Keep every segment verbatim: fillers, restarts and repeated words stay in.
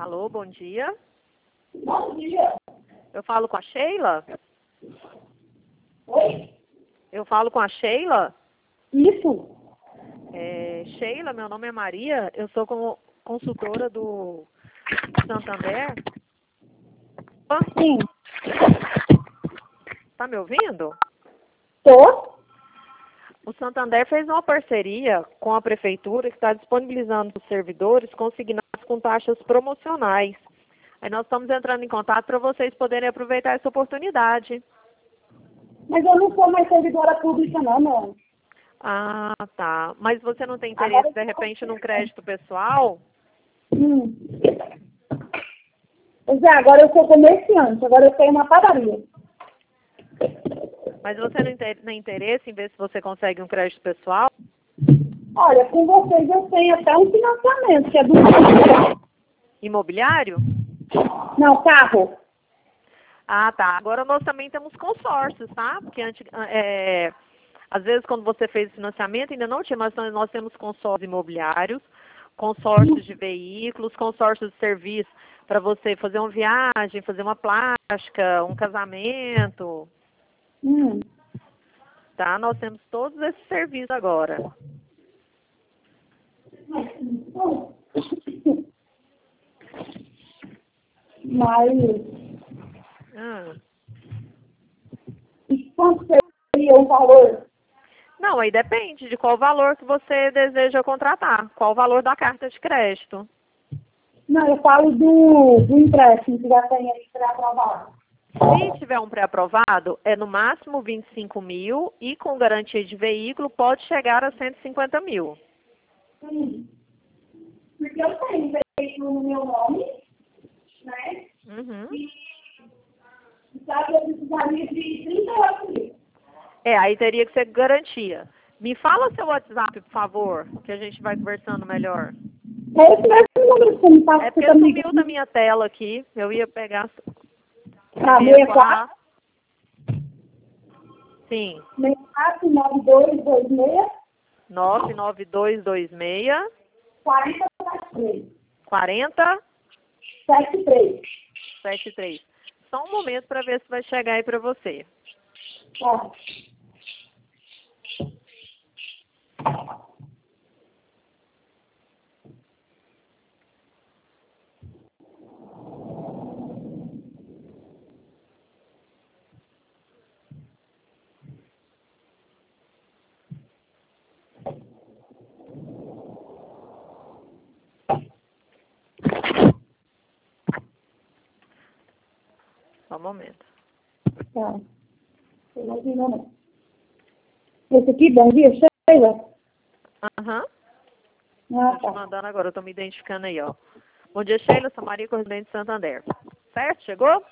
Alô, bom dia. Bom dia. Eu falo com a Sheila? Oi? Eu falo com a Sheila? Isso? É, Sheila, meu nome é Maria, eu sou como consultora do Santander. Sim. Tá me ouvindo? Tô? O Santander fez uma parceria com a prefeitura que está disponibilizando os servidores consignados com taxas promocionais. Aí nós estamos entrando em contato para vocês poderem aproveitar essa oportunidade. Mas eu não sou mais servidora pública, não, não. Ah, tá. Mas você não tem Agora interesse, eu de tô... repente, num crédito pessoal? Hum. Pois é, agora eu sou comerciante, agora eu tenho uma padaria. Mas você não tem nem interesse em ver se você consegue um crédito pessoal? Olha, com vocês eu tenho até um financiamento, que é do... Imobiliário? Não, carro. Ah, tá. Agora nós também temos consórcios, tá? Porque antes, é, às vezes quando você fez financiamento ainda não tinha, mas nós, nós temos consórcios imobiliários, consórcios de veículos, consórcios de serviço para você fazer uma viagem, fazer uma plástica, um casamento, Hum. tá? Nós temos todos esses serviços agora. Mas... Ah. E quanto seria o valor? Não, aí depende de qual valor que você deseja contratar, qual o valor da carta de crédito. Não, eu falo do, do empréstimo que já tem aí para aprovar. Se tiver um pré-aprovado, é no máximo vinte e cinco mil e com garantia de veículo pode chegar a cento e cinquenta mil. Sim. Porque eu tenho veículo no meu nome, né? Uhum. E sabe, eu precisaria de trinta e oito mil. É, aí teria que ser garantia. Me fala seu WhatsApp, por favor, que a gente vai conversando melhor. É esse mesmo número que você me passa, É que você porque tá me sumiu da ligando. minha tela aqui. Eu ia pegar Ah, sessenta e sessenta e quatro, quatro. Sim. sessenta e quatro, nove dois dois seis, nove nove dois dois seis, quarenta e três. quarenta setenta e três. setenta e três. Só um momento para ver se vai chegar aí para você. Ó. Só um momento. Tá. Eu não vi, não. Esse aqui, bom dia, Sheila. Aham. Ah, Tô te tá. mandando agora, eu tô me identificando aí, ó. Bom dia, Sheila, sou Maria Correspondente de Santander. Certo? Chegou?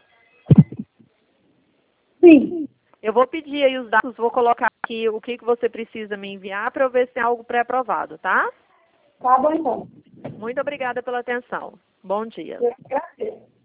Sim. Eu vou pedir aí os dados, vou colocar aqui o que, que você precisa me enviar para eu ver se tem algo pré-aprovado, tá? Tá bom, então. Muito obrigada pela atenção. Bom dia. Eu agradeço.